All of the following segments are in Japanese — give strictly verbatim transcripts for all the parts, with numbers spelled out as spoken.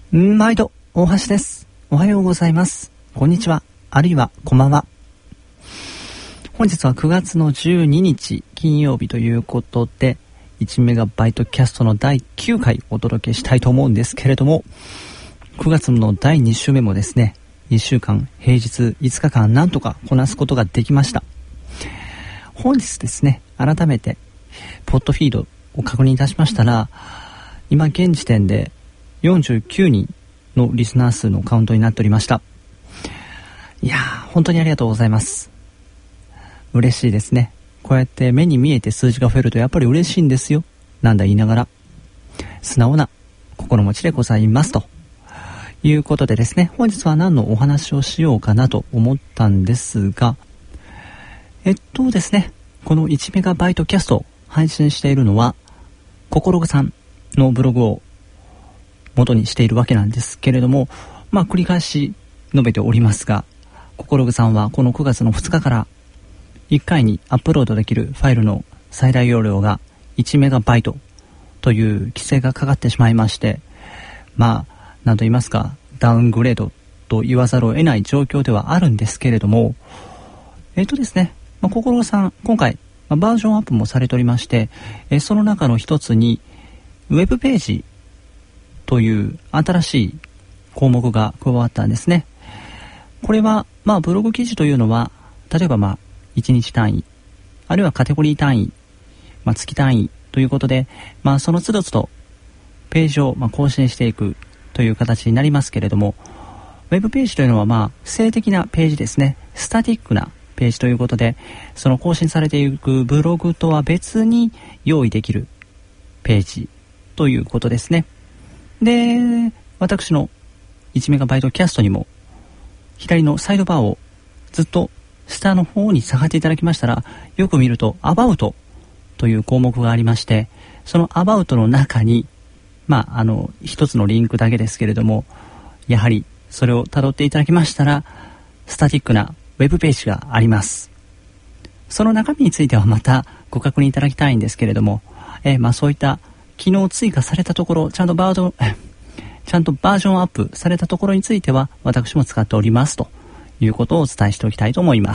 毎度大橋です。おはようございます。こんにちは。あるいはこんばんは。本日はくがつのじゅうににち金曜日ということで、いちメガバイトキャストのだいきゅうかいお届けしたいと思うんですけれども、くがつのだいに週目もですね、いっしゅうかん平日いつかかんなんとかこなすことができました。本日ですね、改めてポッドフィードを確認いたしましたら、今現時点でよんじゅうきゅうにんのリスナー数のカウントになっておりました。いやー、本当にありがとうございます。嬉しいですね。こうやって目に見えて数字が増えるとやっぱり嬉しいんですよ。なんだ言いながら素直な心持ちでございますということでですね、本日は何のお話をしようかなと思ったんですが、えっとですねこのいちメガバイトキャストを配信しているのはココログさんのブログを元にしているわけなんですけれども、まあ繰り返し述べておりますが、ココログさんはこのくがつのふつかからいっかいにアップロードできるファイルの最大容量がいちメガバイトという規制がかかってしまいまして、まあ何と言いますか、ダウングレードと言わざるを得ない状況ではあるんですけれども、えっとですね、まあ、ココログさん今回、まあ、バージョンアップもされておりまして、えその中の一つにウェブページという新しい項目が加わったんですね。これはまあブログ記事というのは例えばまあいちにち単位、あるいはカテゴリー単位、まあ、月単位ということで、まあその都度都度ページをまあ更新していくという形になりますけれども、ウェブページというのはまあ静的なページですね。スタティックなページということで、その更新されていくブログとは別に用意できるページということですね。で、私のいちメガバイトキャストにも左のサイドバーをずっと下の方に下がっていただきましたら、よく見るとアバウトという項目がありまして、そのアバウトの中にまああの一つのリンクだけですけれども、やはりそれを辿っていただきましたらスタティックなウェブページがあります。その中身についてはまたご確認いただきたいんですけれども、えー、まあそういった機能追加されたところ、ちゃんとバージョンちゃんとバージョンアップされたところについては私も使っておりますということをお伝えしておきたいと思います。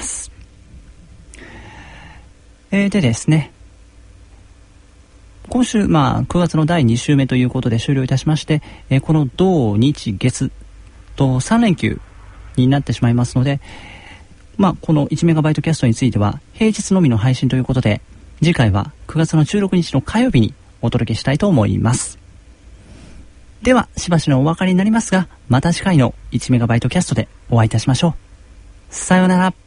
えー、でですね、今週まあくがつのだいに週目ということで終了いたしまして、えー、この土日月とさん連休になってしまいますので、まあこのいちメガバイトキャストについては平日のみの配信ということで、次回はくがつのじゅうろくにちの火曜日にお届けしたいと思います。ではしばしのお別れになりますが、また次回のいちメガバイトキャストでお会いいたしましょう。さようなら。